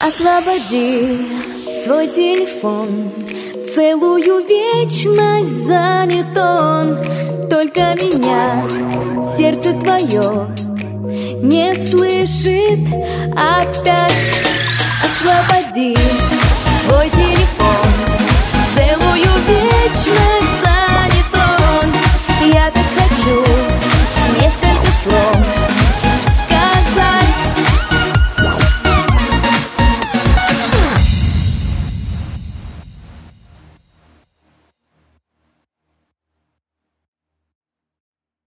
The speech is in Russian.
Освободи свой телефон, целую вечность занят он. Только меня сердце твое не слышит опять. Освободи свой телефон,